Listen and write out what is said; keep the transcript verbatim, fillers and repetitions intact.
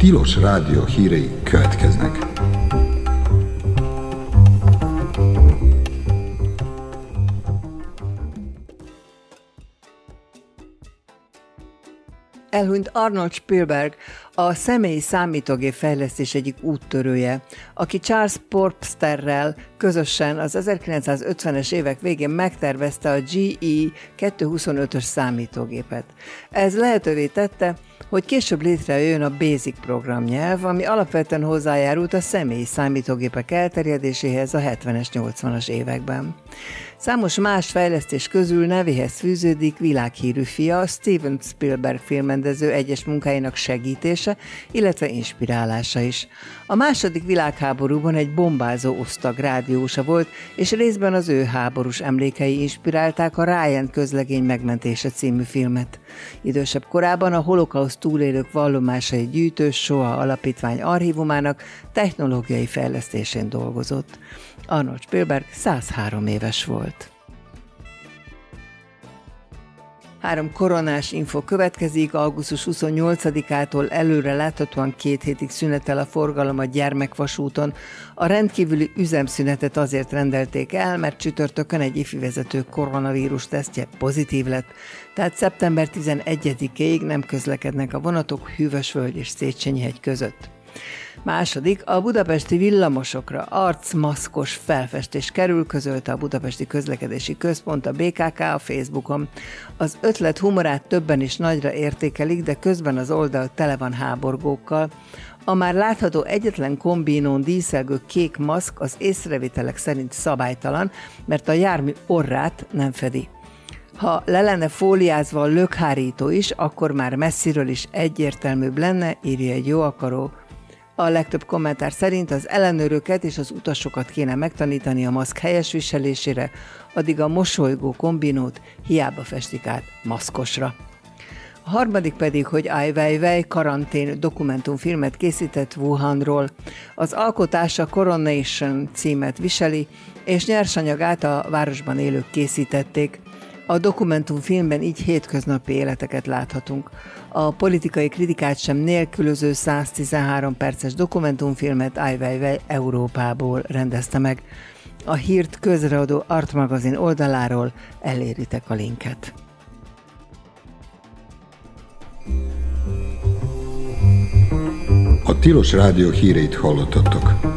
Tilos Rádió hírei következnek. Elhunyt Arnold Spielberg, a személyi számítógép fejlesztés egyik úttörője, aki Charles Popsterrel közösen az ezerkilencszázötvenes évek végén megtervezte a G E kétszázhuszonötös számítógépet. Ez lehetővé tette, hogy később létrejöjjön a BASIC programnyelv, ami alapvetően hozzájárult a személyi számítógépek elterjedéséhez a hetvenes, nyolcvanas években. Számos más fejlesztés közül nevéhez fűződik világhírű fia, Steven Spielberg filmrendező egyes munkáinak segítése, illetve inspirálása is. A második világháborúban egy bombázó osztag rádiósa volt, és részben az ő háborús emlékei inspirálták a Ryan közlegény megmentése című filmet. Idősebb korában a holokauszt túlélők vallomásai gyűjtő SOA alapítvány archívumának technológiai fejlesztésén dolgozott. Arnold Spielberg száz három éves volt. Három koronás info következik, augusztus huszonnyolcadikától előre láthatóan két hétig szünetel a forgalom a Gyermekvasúton. A rendkívüli üzemszünetet azért rendelték el, mert csütörtökön egy ifi vezető koronavírus tesztje pozitív lett, tehát szeptember tizenegyedikéig nem közlekednek a vonatok Hűvösvölgy és Széchenyi-hegy között. Második, a budapesti villamosokra arcmaszkos felfestés kerül, közölte a Budapesti Közlekedési Központ, a bé ká ká a Facebookon. Az ötlet humorát többen is nagyra értékelik, de közben az oldal tele van háborgókkal. A már látható egyetlen kombinón díszelgő kék maszk az észrevételek szerint szabálytalan, mert a jármű orrát nem fedi. Ha le lenne fóliázva a lökhárító is, akkor már messziről is egyértelműbb lenne, írja egy jó akaró. A legtöbb kommentár szerint az ellenőröket és az utasokat kéne megtanítani a maszk helyes viselésére, addig a mosolygó kombinót hiába festik át maszkosra. A harmadik pedig, hogy Ai Weiwei karantén dokumentumfilmet készített Wuhanról. Az alkotása Coronation címet viseli, és nyersanyagát a városban élők készítették. A dokumentumfilmben így hétköznapi életeket láthatunk. A politikai kritikát sem nélkülöző száztizenhárom perces dokumentumfilmet Ai Weiwei Európából rendezte meg. A hírt közreadó Art magazin oldaláról eléritek a linket. A Tilos Rádió híreit hallottatok.